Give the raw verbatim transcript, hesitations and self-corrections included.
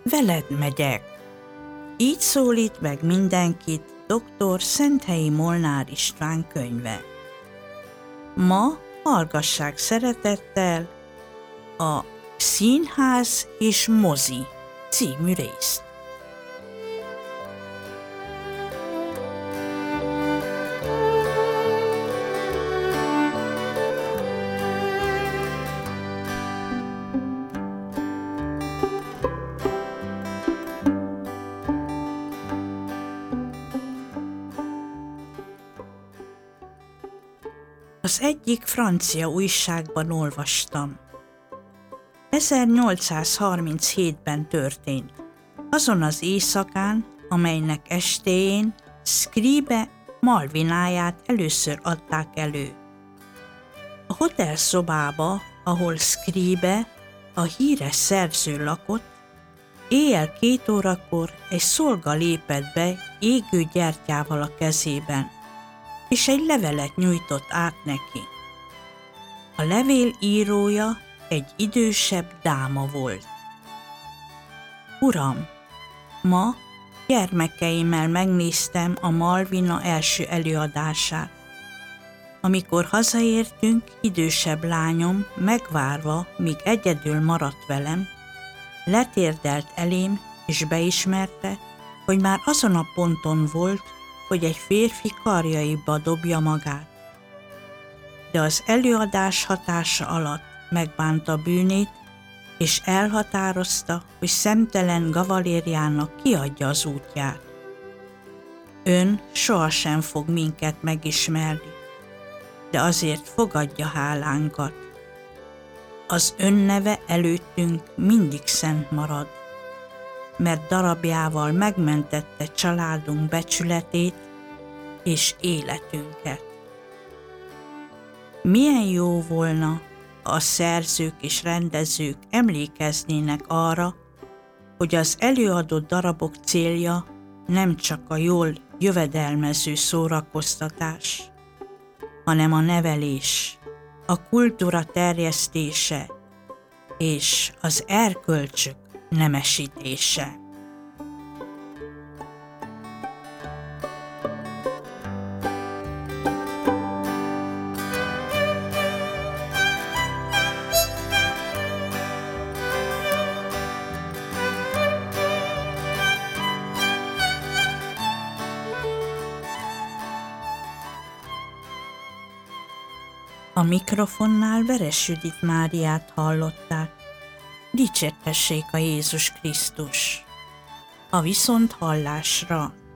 veled megyek. Így szólít meg mindenkit doktor Szenthelyi Molnár István könyve. Ma hallgassák szeretettel a Színház és mozi című részt. Az egyik francia újságban olvastam. ezernyolcszázharminchétben történt. Azon az éjszakán, amelynek estéjén Scribe Malvináját először adták elő. A hotelszobába, ahol Scribe, a híres szerző lakott, éjjel két órakor egy szolga lépett be égő gyertyával a kezében, és egy levelet nyújtott át neki. A levél írója egy idősebb dáma volt. Uram, ma gyermekeimmel megnéztem a Malvina első előadását. Amikor hazaértünk, idősebb lányom megvárva, míg egyedül maradt velem, letérdelt elém és beismerte, hogy már azon a ponton volt, hogy egy férfi karjaiba dobja magát. De az előadás hatása alatt megbánta bűnét, és elhatározta, hogy szemtelen gavalérjának kiadja az útját. Ön sohasem fog minket megismerni, de azért fogadja hálánkat. Az ön neve előttünk mindig szent marad, mert darabjával megmentette családunk becsületét és életünket. Milyen jó volna, ha a szerzők és rendezők emlékeznének arra, hogy az előadott darabok célja nem csak a jól jövedelmező szórakoztatás, hanem a nevelés, a kultúra terjesztése és az erkölcsök nemesítése. A mikrofonnál Veres Judit Máriát hallották. Dicsértessék a Jézus Krisztus! A viszonthallásra!